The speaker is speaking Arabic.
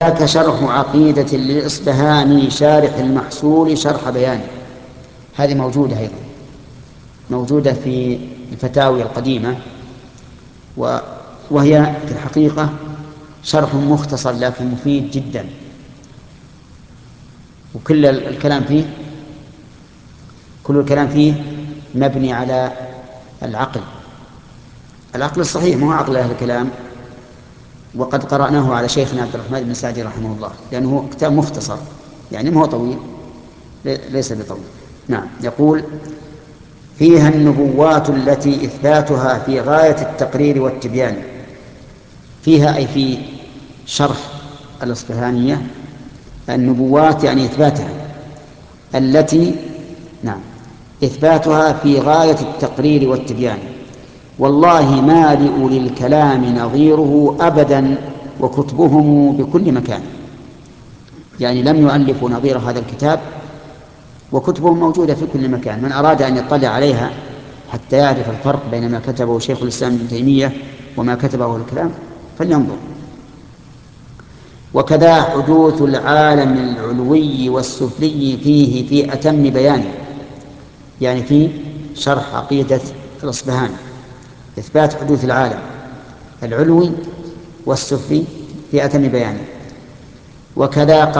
ذاك شرح عقيدة للإصبهاني شارح المحصول شرح بيان. هذه موجودة أيضا، موجودة في الفتاوي القديمة، وهي في الحقيقة شرح مختصر لكن مفيد جدا، وكل الكلام فيه كل الكلام فيه مبني على العقل الصحيح، مو عقل أهل الكلام. وقد قرأناه على شيخنا عبد الرحمن بن سعدي رحمه الله، لأنه كتاب مختصر يعني ما هو طويل، ليس بطويل. نعم. يقول: فيها النبوات التي إثباتها في غاية التقرير والتبيان. فيها أي في شرح الإصبهانية النبوات يعني إثباتها التي نعم إثباتها في غاية التقرير والتبيان، والله ما لأولي الكلام نظيره أبدا وكتبهم بكل مكان. يعني لم يؤلفوا نظير هذا الكتاب، وكتبهم موجودة في كل مكان. من أراد أن يطلع عليها حتى يعرف الفرق بين ما كتبه شيخ الإسلام ابن تيمية وما كتبه الكلام فلينظر. وكذا حدوث العالم العلوي والسفلي فيه في أتم بيانه، يعني في شرح عقيدة الأصبهاني إثبات حدوث العالم العلوي والسفلي في أتم بيانه. وكذا